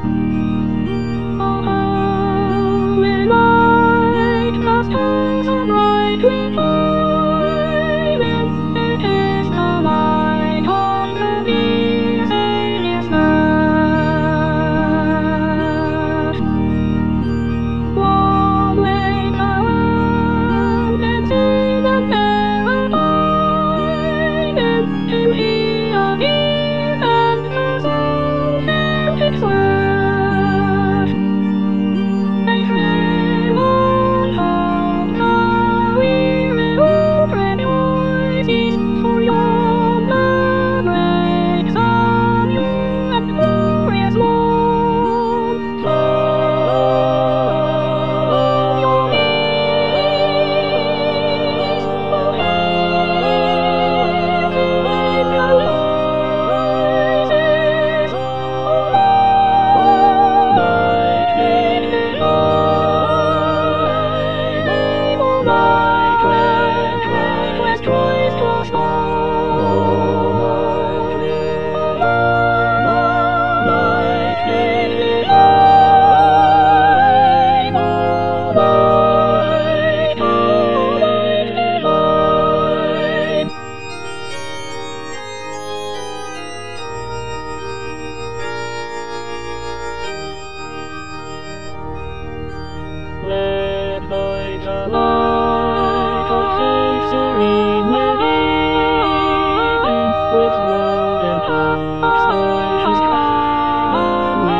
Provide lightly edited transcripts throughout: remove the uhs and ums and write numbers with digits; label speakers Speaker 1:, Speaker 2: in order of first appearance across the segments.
Speaker 1: Holy light, the stars are brightly shining. It is the light of the mysterious night. One wake around and see the terror hiding. To hear and the soul felt its worth. They trail on the weary old rejoices, for yonder breaks a new and glorious morn. Slow your knees, O heaven, rises, O light, make me shine, O light, when joys to us all. Light, make me shine, O light, make me shine. Let light the light of faith serene living, with love and hope's gracious train on we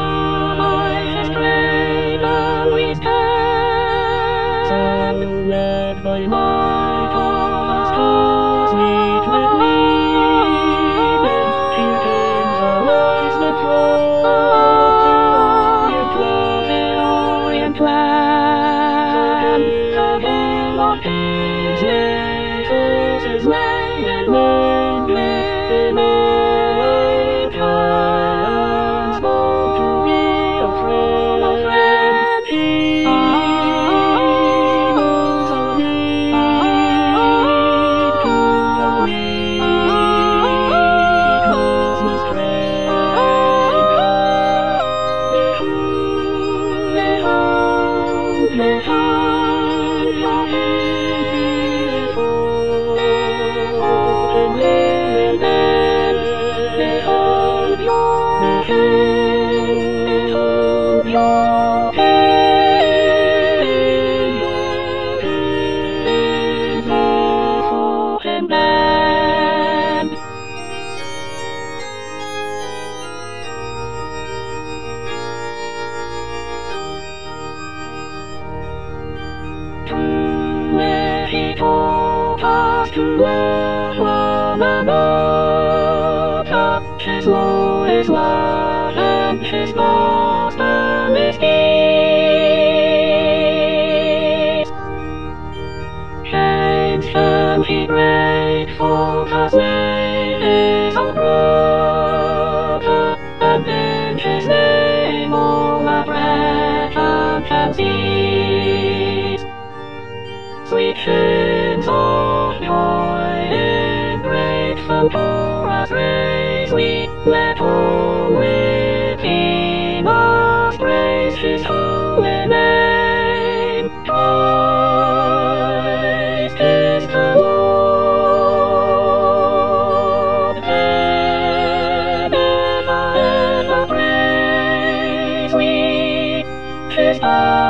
Speaker 1: stand. Let thy light of the stars meet with leading, here comes the wise that draw the Orient land. The King of Kings measures his way and namely giants bold to be a friend. He moves a weak to the weak, Christmas train. Behold, your beautiful, open linen. Behold your King, behold your King, faithful and bland. Where he taught us to love one another, his law is love and his gospel is peace. James shall be grateful, 'cause name is our brother, and in his name all oppression can cease. Sweet tunes of joy in grateful chorus raise we, let all within us praise his holy name. Christ is the Lord, ever, ever praise we his